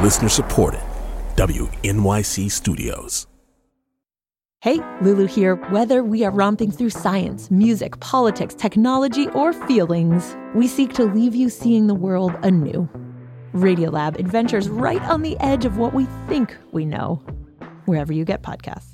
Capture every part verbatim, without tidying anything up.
Listener supported. W N Y C Studios. Hey, Lulu here. Whether we are romping through science, music, politics, technology, or feelings, we seek to leave you seeing the world anew. Radiolab adventures right on the edge of what we think we know. Wherever you get podcasts.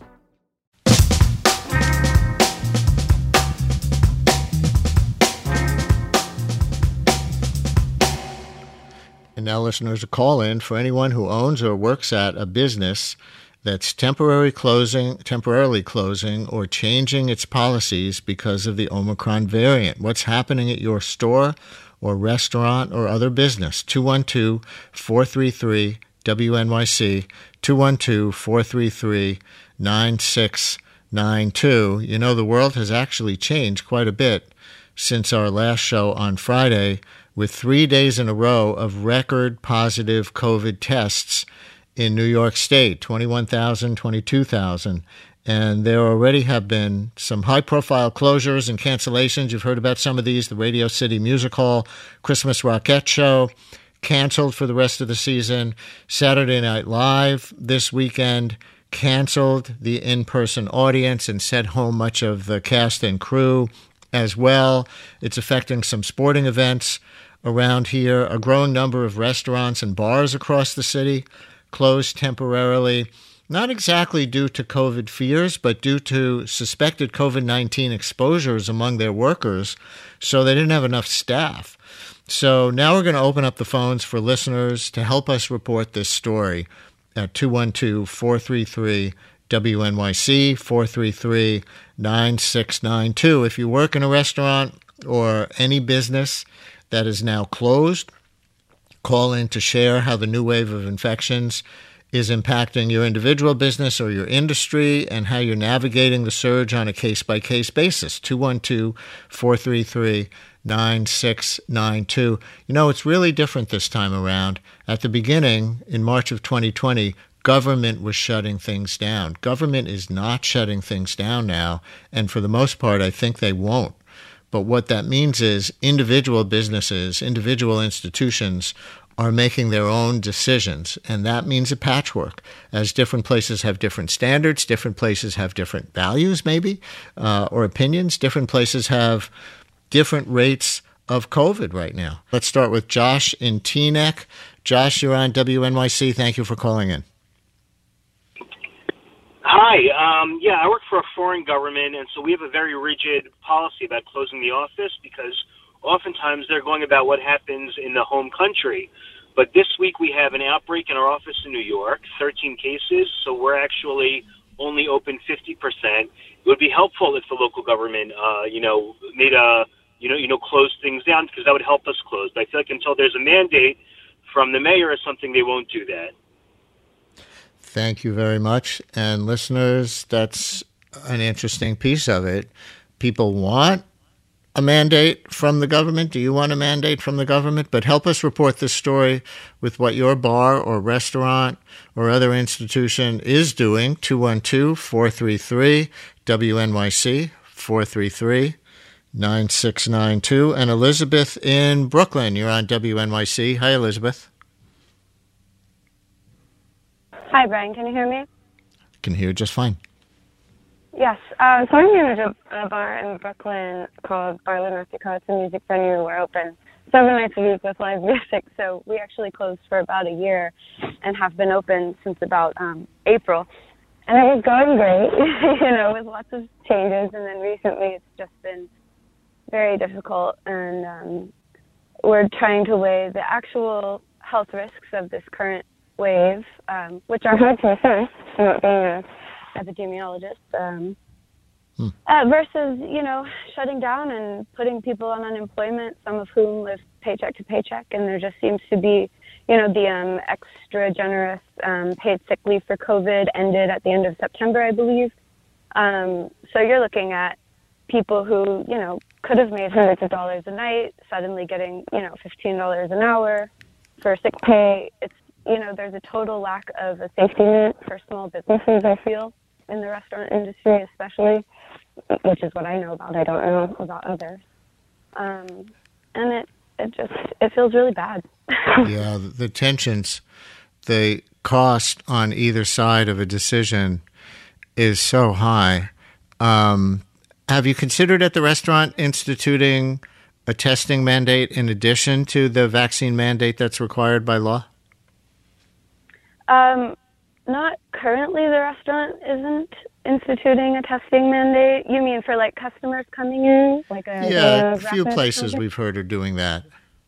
And now, listeners, a call in for anyone who owns or works at a business that's temporarily closing, temporarily closing or changing its policies because of the Omicron variant. What's happening at your store or restaurant or other business? two one two, four three three, W N Y C, two one two, four three three, nine six nine two. You know, the world has actually changed quite a bit since our last show on Friday, with three days in a row of record positive COVID tests in New York State, twenty-one thousand, twenty-two thousand. And there already have been some high-profile closures and cancellations. You've heard about some of these. The Radio City Music Hall, Christmas Rockette Show, canceled for the rest of the season. Saturday Night Live this weekend canceled the in-person audience and sent home much of the cast and crew as well. It's affecting some sporting events around here. A growing number of restaurants and bars across the city closed temporarily, not exactly due to COVID fears, but due to suspected COVID nineteen exposures among their workers, so they didn't have enough staff. So now we're going to open up the phones for listeners to help us report this story at two one two, four three three, W N Y C, four three three, nine six nine two. If you work in a restaurant or any business that is now closed, call in to share how the new wave of infections is impacting your individual business or your industry and how you're navigating the surge on a case-by-case basis. two one two, four three three, nine six nine two. You know, it's really different this time around. At the beginning, in March of twenty twenty, government was shutting things down. Government is not shutting things down now, and for the most part, I think they won't. But what that means is individual businesses, individual institutions are making their own decisions, and that means a patchwork, as different places have different standards, different places have different values maybe, uh, or opinions, different places have different rates of COVID right now. Let's start with Josh in Teaneck. Josh, you're on W N Y C. Thank you for calling in. Hi. Um, yeah, I work for a foreign government, and so we have a very rigid policy about closing the office because oftentimes they're going about what happens in the home country. But this week we have an outbreak in our office in New York, thirteen cases, so we're actually only open fifty percent. It would be helpful if the local government, uh, you know, made a, you know, you know, close things down because that would help us close. But I feel like until there's a mandate from the mayor or something, they won't do that. Thank you very much. And listeners, that's an interesting piece of it. People want a mandate from the government. Do you want a mandate from the government? But help us report this story with what your bar or restaurant or other institution is doing. two one two, four three three, W N Y C, four three three, nine six nine two. And Elizabeth in Brooklyn, you're on W N Y C. Hi, Elizabeth. Hi, Brian. Can you hear me? Can hear just fine. Yes. Uh, so I manage a, a bar in Brooklyn called Bar La Nortica. It's a music venue. We're open seven nights a week with live music. So we actually closed for about a year and have been open since about um, April. And it was going great, you know, with lots of changes. And then recently it's just been very difficult. And um, we're trying to weigh the actual health risks of this current wave, um, which are hard to assess, not being an epidemiologist, um, hmm. uh, versus, you know, shutting down and putting people on unemployment, some of whom live paycheck to paycheck, and there just seems to be, you know, the um, extra generous um, paid sick leave for COVID ended at the end of September, I believe. Um, so you're looking at people who, you know, could have made hundreds of dollars a night, suddenly getting, you know, fifteen dollars an hour for sick pay. It's, you know, there's a total lack of a safety net for small businesses, I feel, in the restaurant industry especially, which is what I know about. I don't know about others. Um, and it, it just, it feels really bad. Yeah, the tensions the cost on either side of a decision is so high. Um, have you considered at the restaurant instituting a testing mandate in addition to the vaccine mandate that's required by law? Um, not currently. The restaurant isn't instituting a testing mandate. You mean for like customers coming in? Like a yeah, a a few places mandate? we've heard are doing that.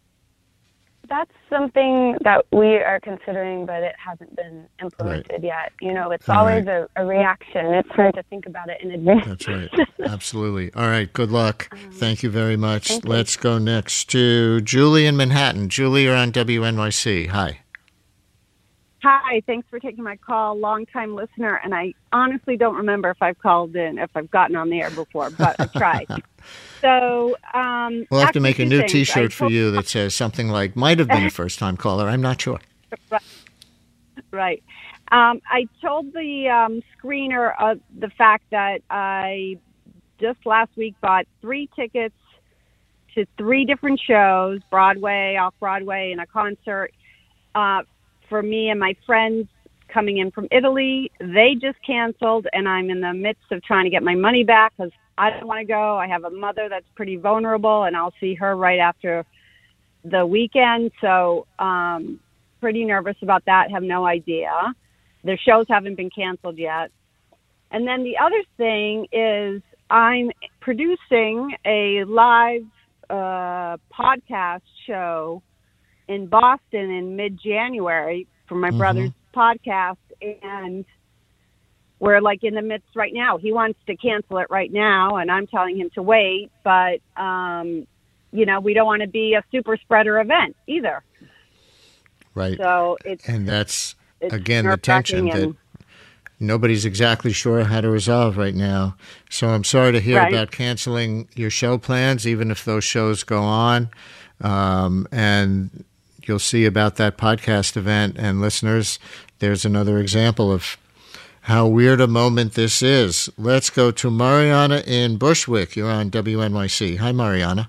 That's something that we are considering, but it hasn't been implemented Right. yet. You know, it's All always right. a, a reaction. It's hard to think about it in advance. That's right. Absolutely. All right. Good luck. Um, Thank you very much. thank you. Let's go next to Julie in Manhattan. Julie, you're on W N Y C. Hi. Hi, thanks for taking my call. Long-time listener, and I honestly don't remember if I've called in, if I've gotten on the air before, but I tried. So, um, We'll have to actually make a two new things. T-shirt I for told- you that says something like, might have been a first-time caller. I'm not sure. Right. Um, I told the um, screener uh, the fact that I just last week bought three tickets to three different shows, Broadway, off-Broadway, and a concert uh, for me and my friends coming in from Italy. They just canceled, and I'm in the midst of trying to get my money back because I don't want to go. I have a mother that's pretty vulnerable, and I'll see her right after the weekend. So um, pretty nervous about that. Have no idea. The shows haven't been canceled yet. And then the other thing is I'm producing a live uh, podcast show in Boston in mid-January for my Mhm. brother's podcast, and we're like in the midst right now. He wants to cancel it right now, and I'm telling him to wait, but um, you know, we don't want to be a super spreader event either. Right. So it's And that's, it's again, the tension nerve-wracking that nobody's exactly sure how to resolve right now. So I'm sorry to hear Right. about canceling your show plans, even if those shows go on. Um, and you'll see about that podcast event. And listeners, there's another example of how weird a moment this is. Let's go to Mariana in Bushwick. You're on W N Y C. Hi, Mariana.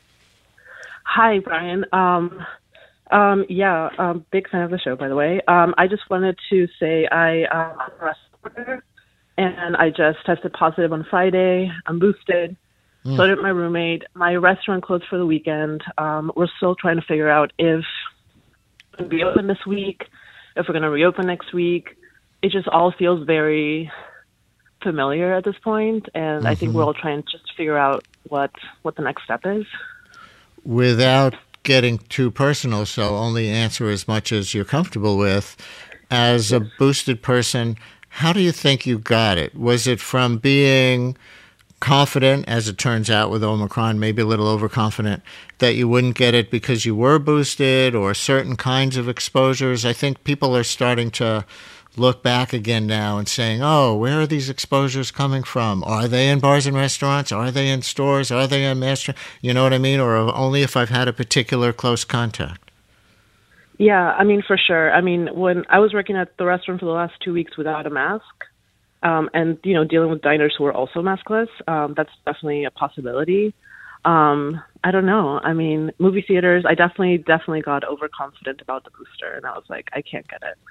Hi, Brian. Um, um, yeah, um, big fan of the show, by the way. Um, I just wanted to say I, um, I'm a restaurant, and I just tested positive on Friday. I'm boosted. Mm. So did my roommate. My restaurant closed for the weekend. Um, we're still trying to figure out if we're going to reopen this week, if we're going to reopen next week. It just all feels very familiar at this point, and I think Mhm. we're all trying to just figure out what, what the next step is. Without getting too personal, so only answer as much as you're comfortable with. As a boosted person, how do you think you got it? Was it from being confident, as it turns out with Omicron, maybe a little overconfident, that you wouldn't get it because you were boosted, or certain kinds of exposures? I think people are starting to look back again now and saying, oh, where are these exposures coming from? Are they in bars and restaurants? Are they in stores? Are they in mass? You know what I mean? Or only if I've had a particular close contact. Yeah, I mean, for sure. I mean, when I was working at the restaurant for the last two weeks without a mask, um, and, you know, dealing with diners who are also maskless, um, that's definitely a possibility. Um, I don't know. I mean, movie theaters, I definitely, definitely got overconfident about the booster, and I was like, I can't get it.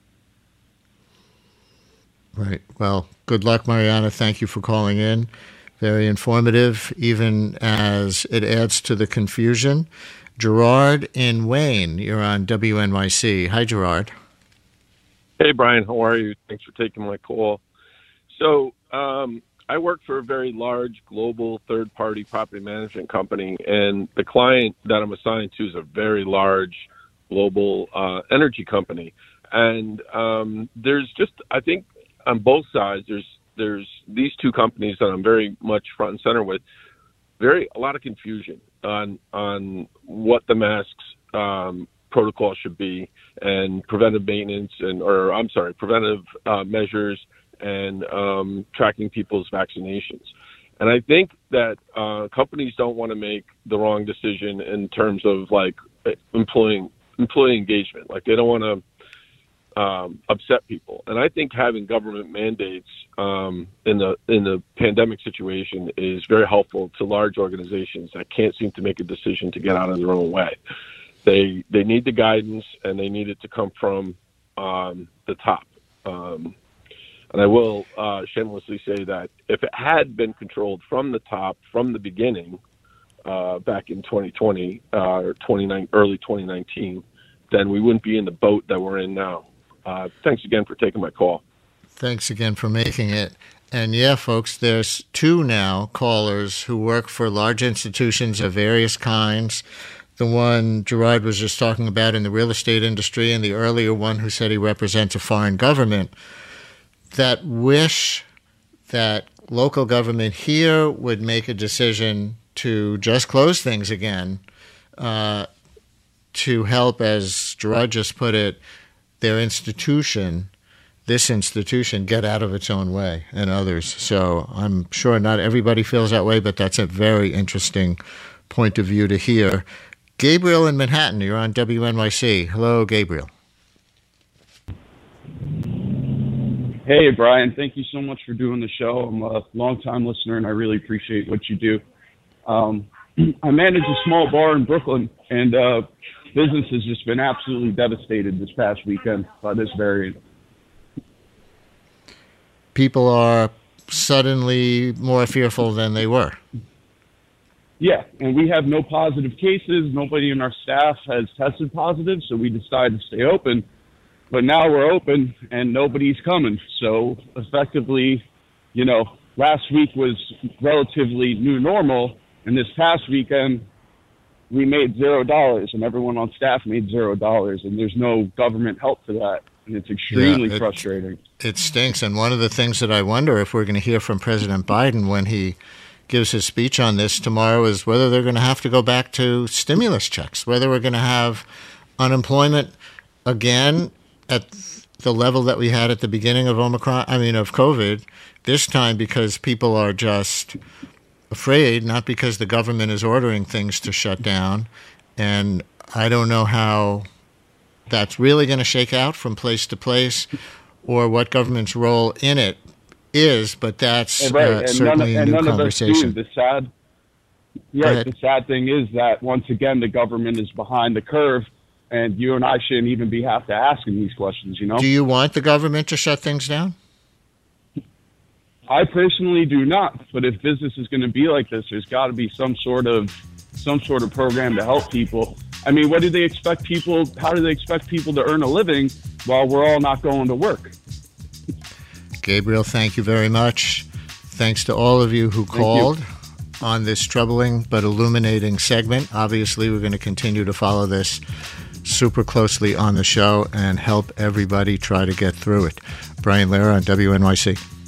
Right. Well, good luck, Mariana. Thank you for calling in. Very informative, even as it adds to the confusion. Gerard in Wayne, you're on W N Y C. Hi, Gerard. Hey, Brian. How are you? Thanks for taking my call. So um, I work for a very large global third-party property management company, and the client that I'm assigned to is a very large global uh, energy company. And um, there's just, I think, on both sides, there's there's these two companies that I'm very much front and center with. Very a lot of confusion on on what the masks um, protocol should be, and preventive maintenance, and or I'm sorry, preventive uh, measures, and um, tracking people's vaccinations. And I think that uh, companies don't want to make the wrong decision in terms of like employing employee engagement. Like they don't want to Um, upset people, and I think having government mandates um, in the in the pandemic situation is very helpful to large organizations that can't seem to make a decision to get out of their own way. They they need the guidance, and they need it to come from um, the top. Um, and I will uh, shamelessly say that if it had been controlled from the top, from the beginning, uh, back in twenty twenty uh, or twenty-nine, early twenty nineteen, then we wouldn't be in the boat that we're in now. Uh, thanks again for taking my call. Thanks again for making it. And yeah, folks, there's two now callers who work for large institutions of various kinds. The one Gerard was just talking about in the real estate industry, and the earlier one who said he represents a foreign government, that wish that local government here would make a decision to just close things again, uh, to help, as Gerard just put it, their institution, this institution, get out of its own way and others. So I'm sure not everybody feels that way, but that's a very interesting point of view to hear. Gabriel in Manhattan, you're on W N Y C. Hello, Gabriel. Hey, Brian. Thank you so much for doing the show. I'm a longtime listener, and I really appreciate what you do. Um, I manage a small bar in Brooklyn, and uh, business has just been absolutely devastated this past weekend by this variant. People are suddenly more fearful than they were. Yeah, and we have no positive cases. Nobody in our staff has tested positive, so we decided to stay open. But now we're open, and nobody's coming. So effectively, you know, last week was relatively new normal, and this past weekend we made zero dollars, and everyone on staff made zero dollars, and there's no government help for that. And it's extremely yeah, it, frustrating. It stinks. And one of the things that I wonder if we're going to hear from President Biden when he gives his speech on this tomorrow is whether they're going to have to go back to stimulus checks, whether we're going to have unemployment again at the level that we had at the beginning of Omicron, I mean, of COVID, this time because people are just afraid, not because the government is ordering things to shut down. And I don't know how that's really going to shake out from place to place or what government's role in it is, but that's right. uh, certainly of, a new conversation. The sad, yeah, the sad thing is that once again the government is behind the curve, and you and I shouldn't even be have to asking these questions. You know? Do you want the government to shut things down? I personally do not. But if business is going to be like this, there's got to be some sort of some sort of program to help people. I mean, what do they expect people? How do they expect people to earn a living while we're all not going to work? Gabriel, thank you very much. Thanks to all of you who called on this troubling but illuminating segment. Obviously, we're going to continue to follow this super closely on the show and help everybody try to get through it. Brian Lehrer on W N Y C.